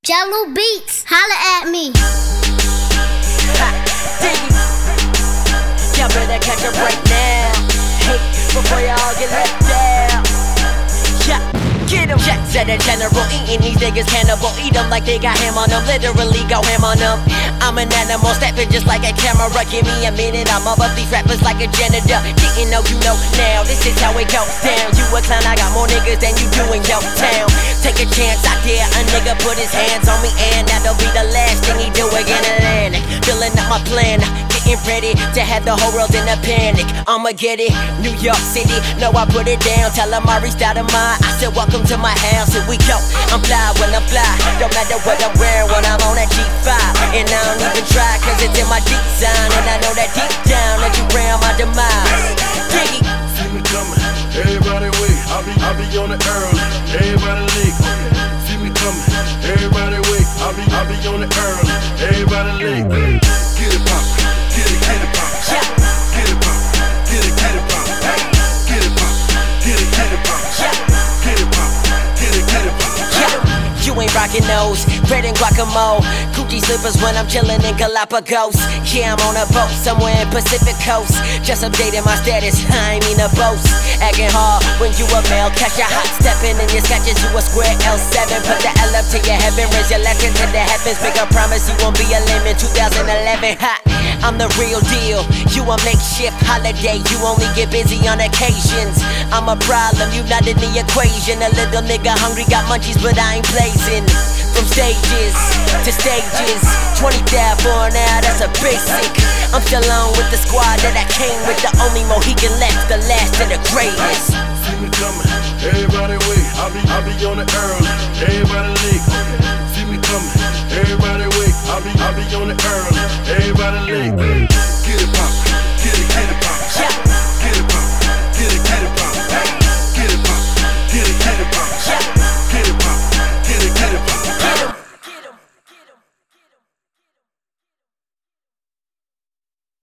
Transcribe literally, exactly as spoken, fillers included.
Jello Beats, holla at me. Ha, dig it. Y'all better catch a break now. Hey, before y'all get left down. Yeah, get 'em. Jets at a general, eating these niggas cannibal. Eat 'em like they got ham on them, literally go ham on them. I'm an animal, stepping just like a camera. Give me a minute, I'm above these rappers like a janitor. Didn't know you know now, this is how it goes down. You a clown, I got more niggas than you do in your town. Take a chance, I dare a nigga put his hands on me, and that'll be the last thing he do again. Atlantic, filling up my plan, getting ready to have the whole world in a panic. I'ma get it, New York City, know I put it down. Tell 'em I reached out of mine, I said welcome to my house. Here we go, I'm fly when I fly. Don't matter what I'm wearing when I'm on that G five. And I don't even try, cause it's in my design. And I know that deep down that you ran my demise. Dig it. See me coming, everybody wait. I'll be, I'll be on the early, everybody lick. See me coming, everybody wait. I'll be, I'll be on the early, everybody lick. Get it pop, get it, get it pop. Yeah. Get it pop, get it, get it pop. Get it pop, get it, get it pop. Yeah. Get it pop, get it, get it pop. Yeah. You ain't rockin' those, red and guacamole. Gucci slippers when I'm chillin' in Galapagos. Yeah, I'm on a boat somewhere in Pacific Coast. Just updating my status, I ain't mean to boast. Acting hard when you a male, catch a hot steppin' in your sketches. You a square L seven, put the L up to your heaven. Raise your left into the heavens, bigger promise you won't be a limit. twenty eleven, hot, I'm the real deal. You a makeshift holiday, you only get busy on occasions. I'm a problem, you not in the equation. A little nigga hungry, got munchies, but I ain't blazing. From stages to stages, twenty thousand for an hour, that's a basic. I'm still on with the squad that I came with. The only Mohican left, the last of the greatest. See me coming, everybody wait. I'll be, I'll be on the early, everybody lick. See me coming, everybody wait. I'll be, I'll be on the early, everybody lick.